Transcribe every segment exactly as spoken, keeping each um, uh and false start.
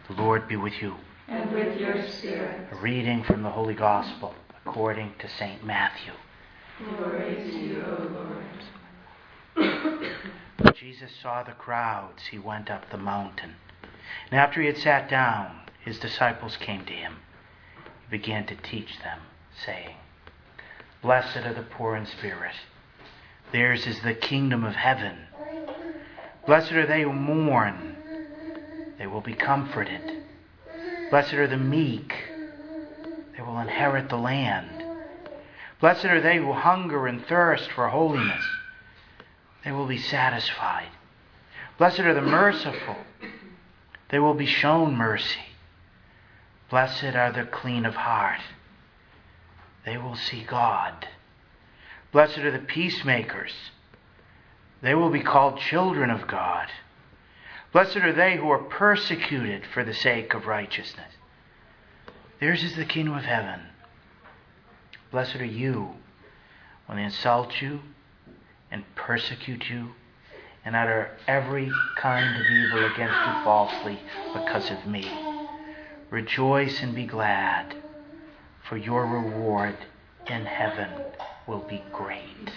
The Lord be with you. And with your spirit. A reading from the Holy Gospel according to Saint Matthew. Glory to you, O Lord. When Jesus saw the crowds, he went up the mountain. And after he had sat down, his disciples came to him. He began to teach them, saying, Blessed are the poor in spirit. Theirs is the kingdom of heaven. Blessed are they who mourn. They will be comforted. Blessed are the meek. They will inherit the land. Blessed are they who hunger and thirst for holiness. They will be satisfied. Blessed are the merciful. They will be shown mercy. Blessed are the clean of heart. They will see God. Blessed are the peacemakers. They will be called children of God. Blessed are they who are persecuted for the sake of righteousness. Theirs is the kingdom of heaven. Blessed are you when they insult you and persecute you and utter every kind of evil against you falsely because of me. Rejoice and be glad, for your reward in heaven will be great.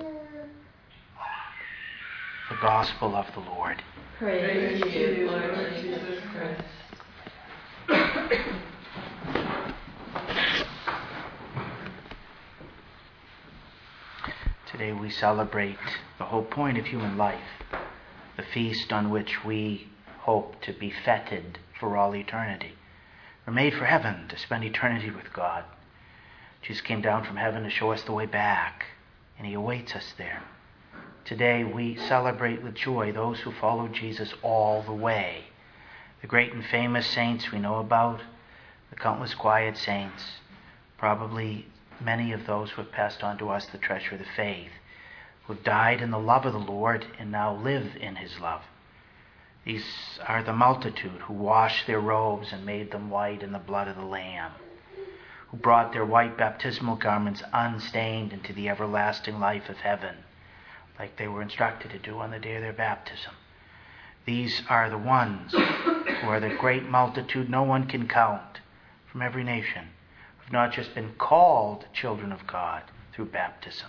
The Gospel of the Lord. Praise to you, Lord Jesus Christ. Today we celebrate the whole point of human life, the feast on which we hope to be feted for all eternity. We're made for heaven, to spend eternity with God. Jesus came down from heaven to show us the way back, and he awaits us there. Today we celebrate with joy those who followed Jesus all the way. The great and famous saints we know about, the countless quiet saints, probably many of those who have passed on to us the treasure of the faith, who have died in the love of the Lord and now live in his love. These are the multitude who washed their robes and made them white in the blood of the Lamb, who brought their white baptismal garments unstained into the everlasting life of heaven, like they were instructed to do on the day of their baptism. These are the ones who are the great multitude no one can count from every nation, who have not just been called children of God through baptism,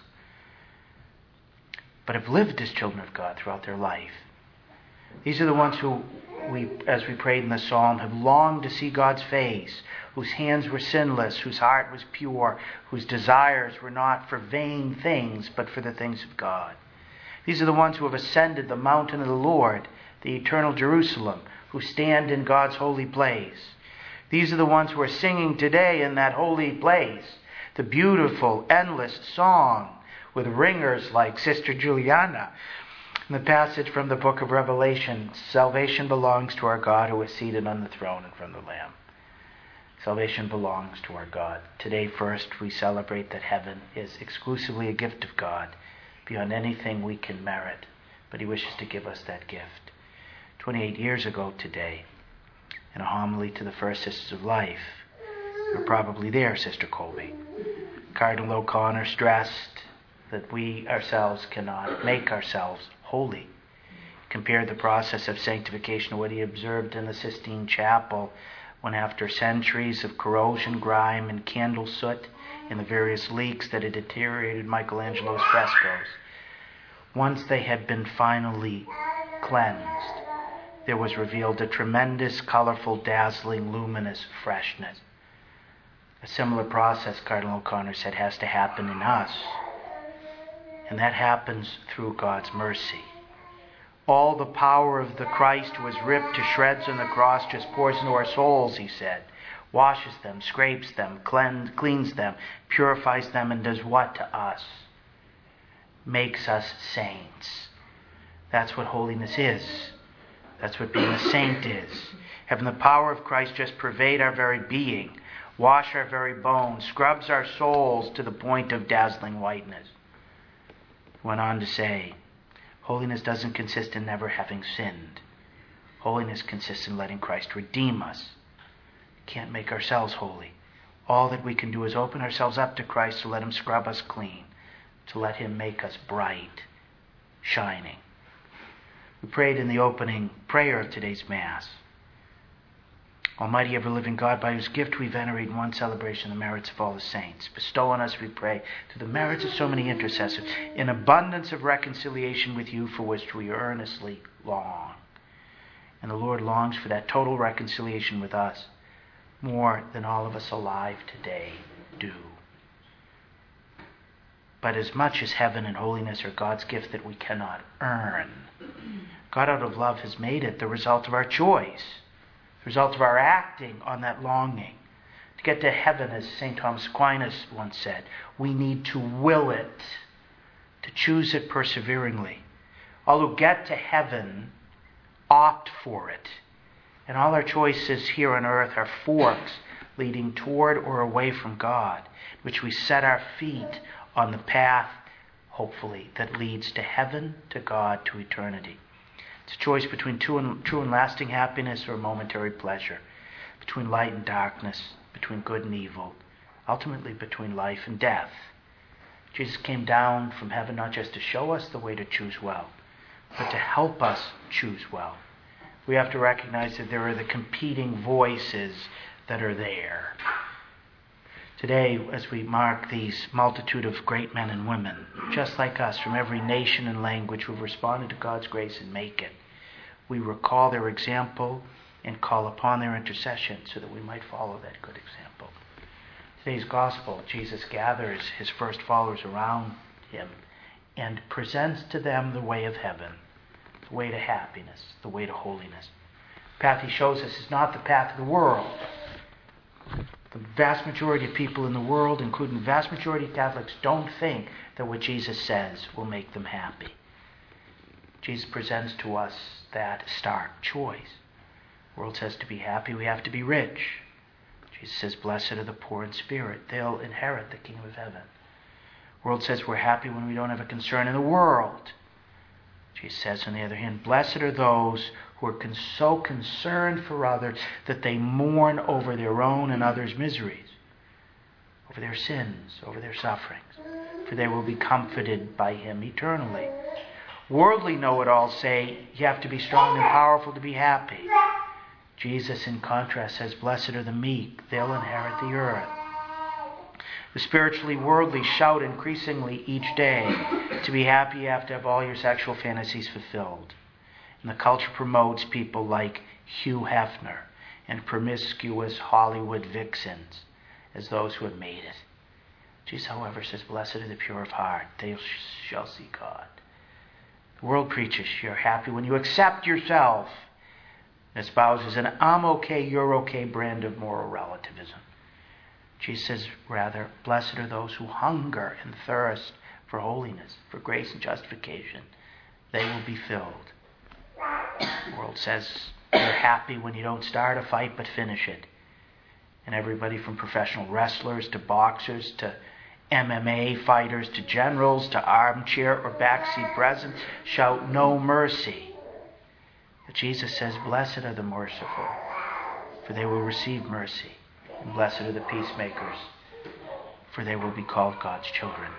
but have lived as children of God throughout their life. These are the ones who, we, as we prayed in the psalm, have longed to see God's face, whose hands were sinless, whose heart was pure, whose desires were not for vain things, but for the things of God. These are the ones who have ascended the mountain of the Lord, the eternal Jerusalem, who stand in God's holy place. These are the ones who are singing today in that holy place the beautiful, endless song with ringers like Sister Juliana. In the passage from the book of Revelation, salvation belongs to our God who is seated on the throne and from the Lamb. Salvation belongs to our God. Today first we celebrate that heaven is exclusively a gift of God, beyond anything we can merit, but he wishes to give us that gift. twenty-eight years ago today, in a homily to the First Sisters of Life, you were probably there, Sister Colby, Cardinal O'Connor stressed that we ourselves cannot make ourselves holy. He compared the process of sanctification to what he observed in the Sistine Chapel, when after centuries of corrosion, grime, and candle soot in the various leaks that had deteriorated Michelangelo's frescoes, once they had been finally cleansed, there was revealed a tremendous, colorful, dazzling, luminous freshness. A similar process, Cardinal O'Connor said, has to happen in us. And that happens through God's mercy. All the power of the Christ who was ripped to shreds on the cross just pours into our souls, he said. Washes them, scrapes them, cleanse, cleans them, purifies them, and does what to us? Makes us saints. That's what holiness is. That's what being a saint is. Having the power of Christ just pervade our very being, wash our very bones, scrubs our souls to the point of dazzling whiteness. He went on to say, holiness doesn't consist in never having sinned. Holiness consists in letting Christ redeem us. We can't make ourselves holy. All that we can do is open ourselves up to Christ to let him scrub us clean, to let him make us bright, shining. We prayed in the opening prayer of today's Mass. Almighty ever-living God, by whose gift we venerate in one celebration the merits of all the saints, bestow on us, we pray, through the merits of so many intercessors, an abundance of reconciliation with you for which we earnestly long. And the Lord longs for that total reconciliation with us more than all of us alive today do. But as much as heaven and holiness are God's gift that we cannot earn, God out of love has made it the result of our choice, the result of our acting on that longing. To get to heaven, as Saint Thomas Aquinas once said, we need to will it, to choose it perseveringly. All who get to heaven opt for it. And all our choices here on earth are forks leading toward or away from God, which we set our feet on the path, hopefully, that leads to heaven, to God, to eternity. It's a choice between true and, true and lasting happiness or momentary pleasure, between light and darkness, between good and evil, ultimately between life and death. Jesus came down from heaven not just to show us the way to choose well, but to help us choose well. We have to recognize that there are the competing voices that are there. Today, as we mark these multitude of great men and women, just like us, from every nation and language who have responded to God's grace and make it, we recall their example and call upon their intercession so that we might follow that good example. Today's gospel, Jesus gathers his first followers around him and presents to them the way of heaven, the way to happiness, the way to holiness. The path he shows us is not the path of the world. The vast majority of people in the world, including the vast majority of Catholics, don't think that what Jesus says will make them happy. Jesus presents to us that stark choice. The world says to be happy, we have to be rich. Jesus says, blessed are the poor in spirit. They'll inherit the kingdom of heaven. The world says we're happy when we don't have a concern in the world. Jesus says, on the other hand, blessed are those who are con- so concerned for others that they mourn over their own and others' miseries, over their sins, over their sufferings, for they will be comforted by him eternally. Worldly know-it-alls say you have to be strong and powerful to be happy. Jesus, in contrast, says, blessed are the meek, they'll inherit the earth. The spiritually worldly shout increasingly each day, to be happy you have to have all your sexual fantasies fulfilled. And the culture promotes people like Hugh Hefner and promiscuous Hollywood vixens as those who have made it. Jesus, however, says, blessed are the pure of heart, they shall see God. The world preaches you're happy when you accept yourself and espouses an I'm okay, you're okay brand of moral relativism. Jesus says, rather, blessed are those who hunger and thirst for holiness, for grace and justification. They will be filled. The world says you're happy when you don't start a fight but finish it. And everybody from professional wrestlers to boxers to M M A fighters to generals to armchair or backseat presidents shout no mercy. But Jesus says, blessed are the merciful, for they will receive mercy. And blessed are the peacemakers, for they will be called God's children.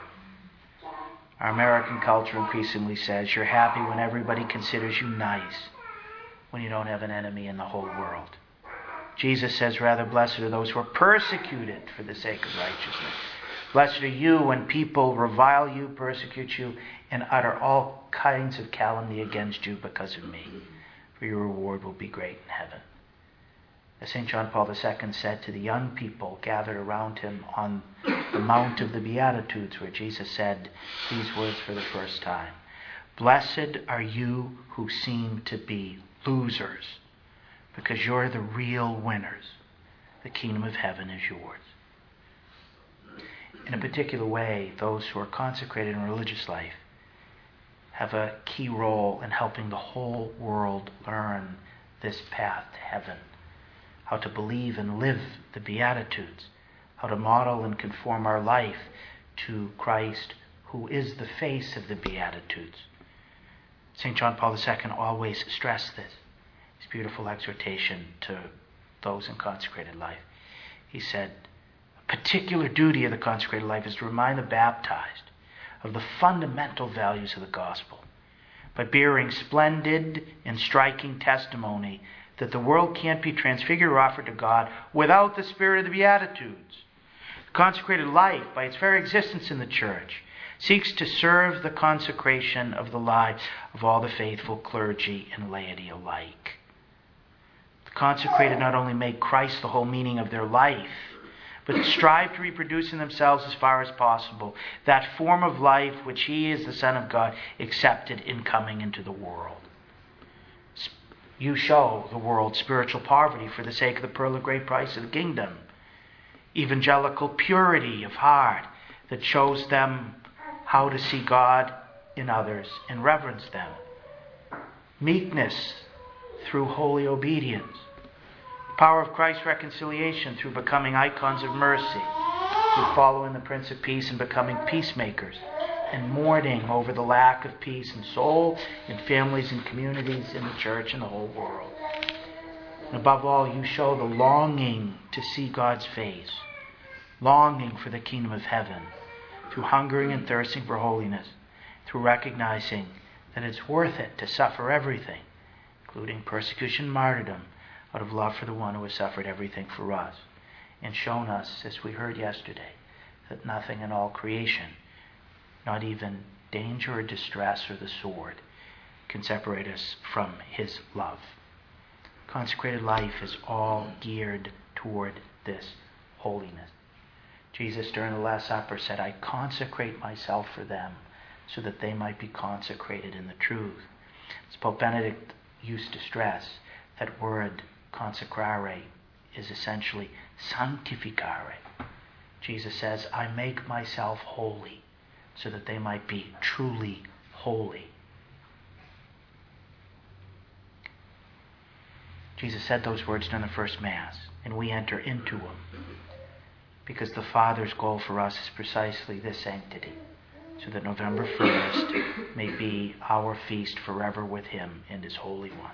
Our American culture increasingly says you're happy when everybody considers you nice, when you don't have an enemy in the whole world. Jesus says, rather, blessed are those who are persecuted for the sake of righteousness. Blessed are you when people revile you, persecute you, and utter all kinds of calumny against you because of me, for your reward will be great in heaven. As Saint John Paul the Second said to the young people gathered around him on the Mount of the Beatitudes, where Jesus said these words for the first time, blessed are you who seem to be losers, because you're the real winners. The kingdom of heaven is yours. In a particular way, those who are consecrated in religious life have a key role in helping the whole world learn this path to heaven, how to believe and live the Beatitudes, how to model and conform our life to Christ, who is the face of the Beatitudes. Saint John Paul the Second always stressed this, his beautiful exhortation to those in consecrated life. He said, a particular duty of the consecrated life is to remind the baptized of the fundamental values of the gospel by bearing splendid and striking testimony that the world can't be transfigured or offered to God without the spirit of the Beatitudes. The consecrated life, by its very existence in the church, seeks to serve the consecration of the lives of all the faithful clergy and laity alike. The consecrated not only make Christ the whole meaning of their life, but strive to reproduce in themselves as far as possible that form of life which He, as the Son of God, accepted in coming into the world. You show the world spiritual poverty for the sake of the pearl of great price of the kingdom. Evangelical purity of heart that shows them how to see God in others and reverence them. Meekness through holy obedience. Power of Christ's reconciliation through becoming icons of mercy, through following the Prince of Peace and becoming peacemakers, and mourning over the lack of peace in soul, in families and communities, in the church and the whole world. And above all, you show the longing to see God's face, longing for the kingdom of heaven, through hungering and thirsting for holiness, through recognizing that it's worth it to suffer everything, including persecution and martyrdom, out of love for the one who has suffered everything for us, and shown us, as we heard yesterday, that nothing in all creation, not even danger or distress or the sword, can separate us from His love. Consecrated life is all geared toward this holiness. Jesus, during the Last Supper, said, I consecrate myself for them, so that they might be consecrated in the truth. As Pope Benedict used to stress, that word consecrare is essentially sanctificare. Jesus says, I make myself holy so that they might be truly holy. Jesus said those words during the first Mass, and we enter into them because the Father's goal for us is precisely this sanctity, so that November first may be our feast forever with Him and His holy ones.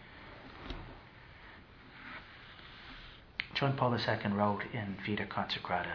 John Paul the Second wrote in Vita Consecrata,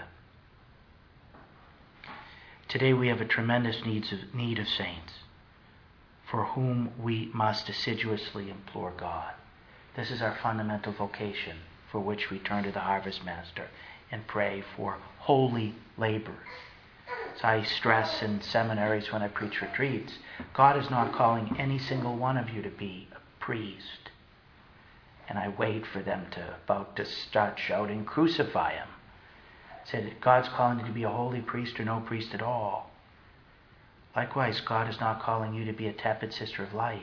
today we have a tremendous needs of, need of saints, for whom we must assiduously implore God. This is our fundamental vocation, for which we turn to the Harvest Master and pray for holy labor. As I stress in seminaries when I preach retreats, God is not calling any single one of you to be a priest. And I wait for them to about to start shouting, crucify Him. I said, God's calling you to be a holy priest or no priest at all. Likewise, God is not calling you to be a tepid sister of life.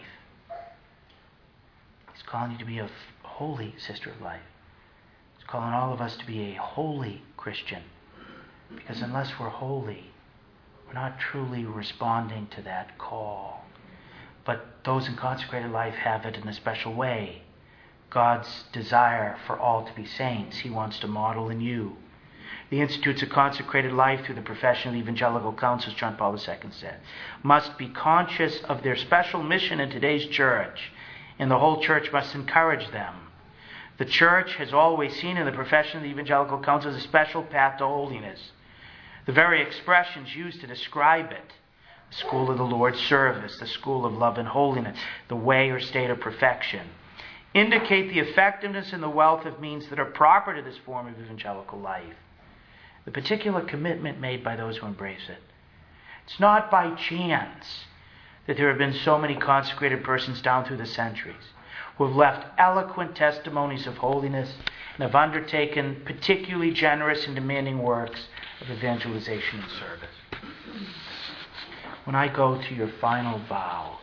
He's calling you to be a holy sister of life. He's calling all of us to be a holy Christian. Because unless we're holy, we're not truly responding to that call. But those in consecrated life have it in a special way. God's desire for all to be saints, He wants to model in you. The institutes of consecrated life through the profession of the evangelical councils, John Paul the Second said, must be conscious of their special mission in today's church, and the whole church must encourage them. The church has always seen in the profession of the evangelical councils a special path to holiness. The very expressions used to describe it, the school of the Lord's service, the school of love and holiness, the way or state of perfection, indicate the effectiveness and the wealth of means that are proper to this form of evangelical life. The particular commitment made by those who embrace it. It's not by chance that there have been so many consecrated persons down through the centuries who have left eloquent testimonies of holiness and have undertaken particularly generous and demanding works of evangelization and service. When I go to your final vows,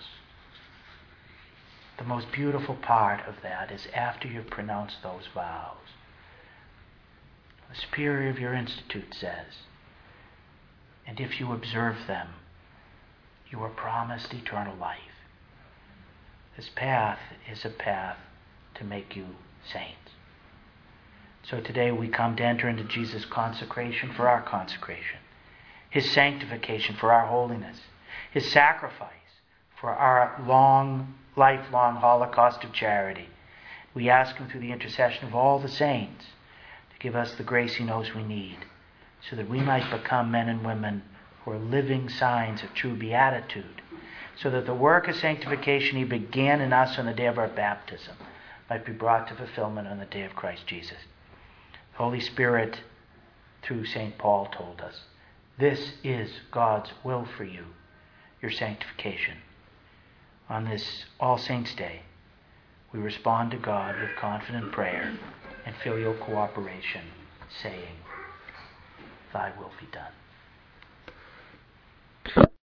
the most beautiful part of that is after you've pronounced those vows. The superior of your institute says, and if you observe them, you are promised eternal life. This path is a path to make you saints. So today we come to enter into Jesus' consecration for our consecration, His sanctification for our holiness, His sacrifice for our long, lifelong holocaust of charity. We ask Him through the intercession of all the saints to give us the grace He knows we need, so that we might become men and women who are living signs of true beatitude, so that the work of sanctification He began in us on the day of our baptism might be brought to fulfillment on the day of Christ Jesus. The Holy Spirit, through Saint Paul, told us, this is God's will for you, your sanctification. On this All Saints' Day, we respond to God with confident prayer and filial cooperation, saying, Thy will be done.